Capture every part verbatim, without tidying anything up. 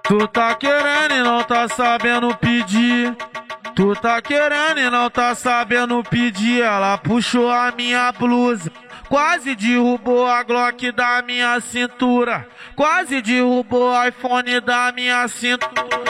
Tu tá querendo e não tá sabendo pedir. Tu tá querendo e não tá sabendo pedir. Ela puxou a minha blusa, quase derrubou a Glock da minha cintura, quase derrubou o iPhone da minha cintura.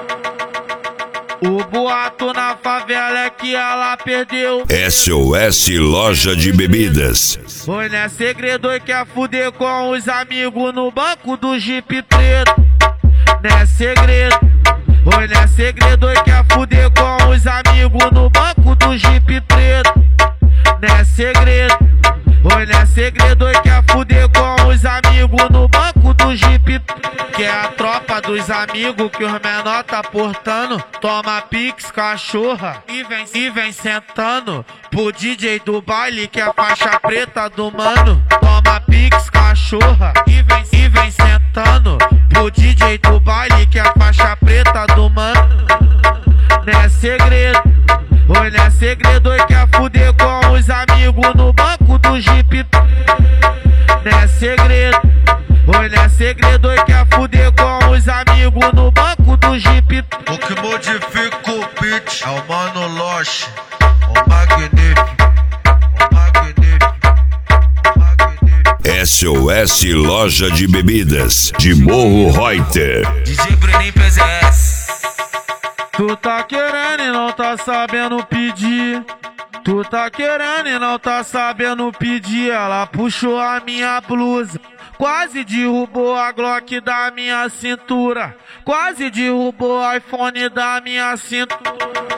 O boato na favela é que ela perdeu. S O S Loja de Bebidas. Foi, não é segredo e quer fuder com os amigos no banco do Jeep preto. Não é segredo. Foi, não é segredo e quer fuder com os amigos no banco do Jeep preto. Não é segredo. Foi, não é segredo e quer fuder com os amigos no banco do Jeep preto. Que é a tropa dos amigos que os menor tá portando. Toma pix, cachorra, e vem, e vem sentando pro D J do baile que é a faixa preta do mano. Toma pix, cachorra, e vem, e vem sentando pro D J do baile que é a faixa preta do mano. Não é segredo, oi, não é segredo e quer fuder com os amigos no banco do Jeep. Não é segredo, oi, não é segredo e quer fuder com os amigos no banco do Jeep. O que modifica o beat é o Mano Loche, o magnífico, o magnífico, o magnífico. S O S Loja de Bebidas de Morro Reuter. D J Bruninho P Z S. Tu tá querendo e não tá sabendo pedir. Tu tá querendo e não tá sabendo pedir. Ela puxou a minha blusa, quase derrubou a Glock da minha cintura, quase derrubou o iPhone da minha cintura.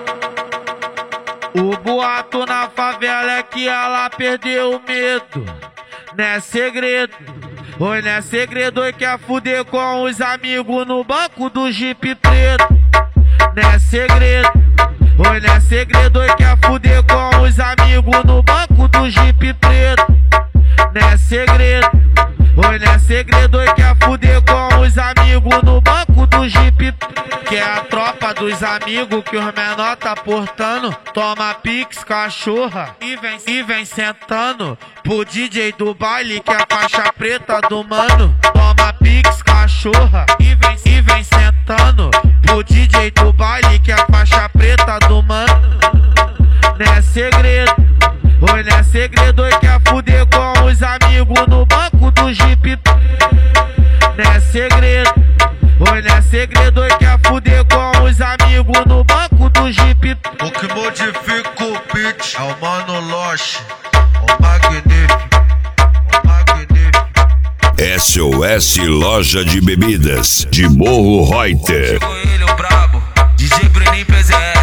O boato na favela é que ela perdeu o medo. Não é segredo, oi, não é segredo e quer fuder com os amigos no banco do Jeep preto. Não é segredo, oi, não é segredo e quer fuder com os amigos no banco do Jeep preto. Não é segredo, oi, não é segredo e quer fuder com os amigos no banco do Jeep. Que é a tropa dos amigos que os menor tá portando. Toma pix, cachorra, e vem, e vem sentando pro D J do baile que é a faixa preta do mano. Toma pix, cachorra, e vem, e vem sentando pro D J do baile que é a faixa preta do mano. Não é segredo, oi, não é segredo e quer fuder com os amigos no banco do Jeep. Não é segredo, oi, não é segredo e quer fuder com os amigos no banco do Jeep. O que modifica o beat é o Mano Loche, o magnífico, o magnífico. S O S Loja de Bebidas de Morro Reuter. Chegou ele, o brabo, D J Bruninho P Z S.